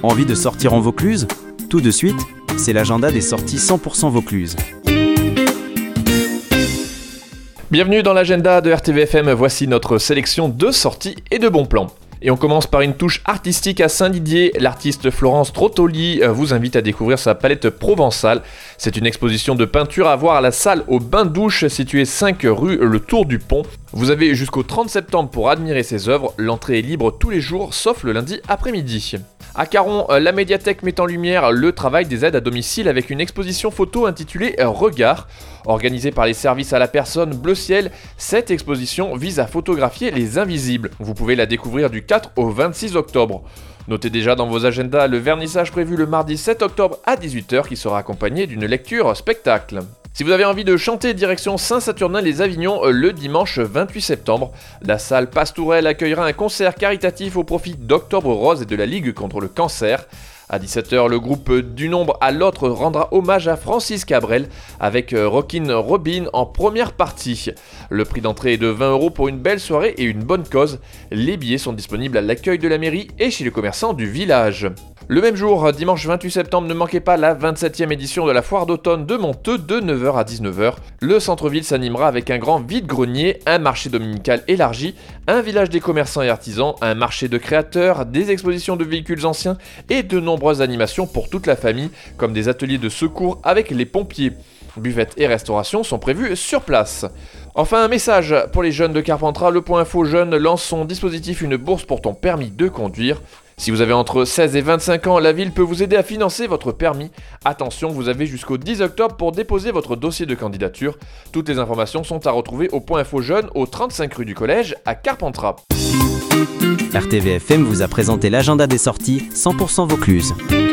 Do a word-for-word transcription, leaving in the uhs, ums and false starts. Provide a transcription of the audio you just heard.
Envie de sortir en Vaucluse ? Tout de suite, c'est l'agenda des sorties cent pour cent Vaucluse. Bienvenue dans l'agenda de R T V F M, voici notre sélection de sorties et de bons plans. Et on commence par une touche artistique à Saint-Didier. L'artiste Florence Trottoli vous invite à découvrir sa palette provençale. C'est une exposition de peinture à voir à la salle au bain-douche située cinq rue Le Tour du Pont. Vous avez jusqu'au trente septembre pour admirer ses œuvres. L'entrée est libre tous les jours, sauf le lundi après-midi. À Caron, la médiathèque met en lumière le travail des aides à domicile avec une exposition photo intitulée « Regard ». Organisée par les services à la personne Bleu Ciel, cette exposition vise à photographier les invisibles. Vous pouvez la découvrir du quatre au vingt-six octobre. Notez déjà dans vos agendas le vernissage prévu le mardi sept octobre à dix-huit heures qui sera accompagné d'une lecture spectacle. Si vous avez envie de chanter direction Saint-Saturnin-les-Avignon le dimanche vingt-huit septembre, la salle Pastourelle accueillera un concert caritatif au profit d'Octobre Rose et de la Ligue contre le cancer. À dix-sept heures, le groupe Du Nombre à l'Autre rendra hommage à Francis Cabrel avec Rockin' Robin en première partie. Le prix d'entrée est de vingt euros pour une belle soirée et une bonne cause. Les billets sont disponibles à l'accueil de la mairie et chez les commerçants du village. Le même jour, dimanche vingt-huit septembre, ne manquez pas la vingt-septième édition de la foire d'automne de Monteux de neuf heures à dix-neuf heures. Le centre-ville s'animera avec un grand vide-grenier, un marché dominical élargi, un village des commerçants et artisans, un marché de créateurs, des expositions de véhicules anciens et de nombreuses animations pour toute la famille, comme des ateliers de secours avec les pompiers. Buvettes et restauration sont prévus sur place. Enfin, un message pour les jeunes de Carpentras, le Point Info Jeunes lance son dispositif Une bourse pour ton permis de conduire. Si vous avez entre seize et vingt-cinq ans, la ville peut vous aider à financer votre permis. Attention, vous avez jusqu'au dix octobre pour déposer votre dossier de candidature. Toutes les informations sont à retrouver au Point Info Jeunes au trente-cinq rue du Collège à Carpentras. R T V F M vous a présenté l'agenda des sorties cent pour cent Vaucluse.